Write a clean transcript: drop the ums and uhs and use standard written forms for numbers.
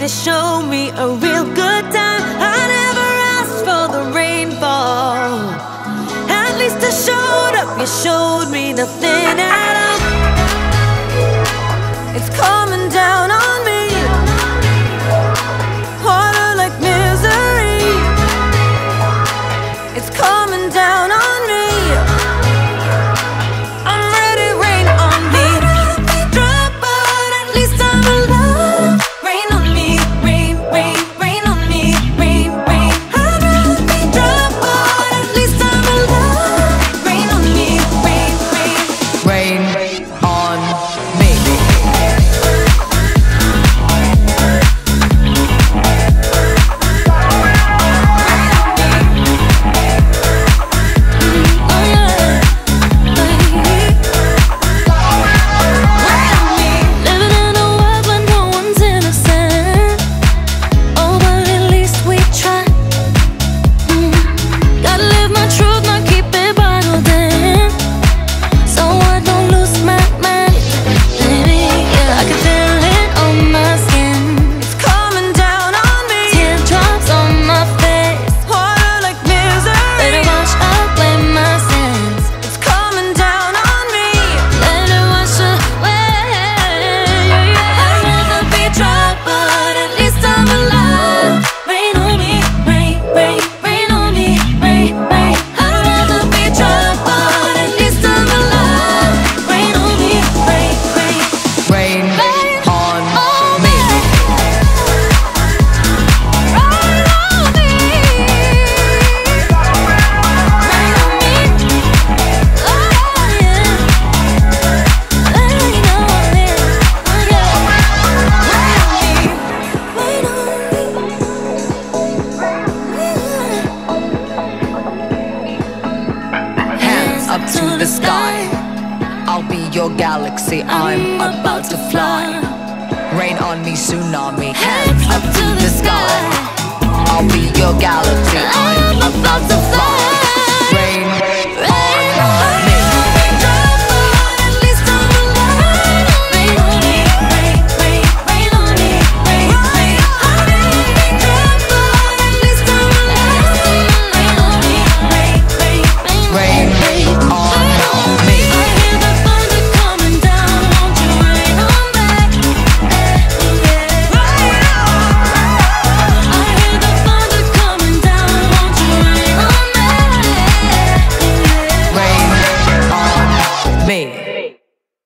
to show me a real good time. I never asked for the rainfall. At least I showed up, you showed me nothing at all. It's coming down on me, harder like misery. It's coming down on me. I'm ready, rain on me. Drop, but at least I'm alive. Rain on me, rain, rain, rain on me, rain, rain. I'd rather be drop, but at least I'm alive. Rain on me, rain, rain. Rain on me. Up to the sky, I'll be your galaxy, I'm about to fly. Rain on me, tsunami, hands up to the sky. I'll be your galaxy, I'm about to fly.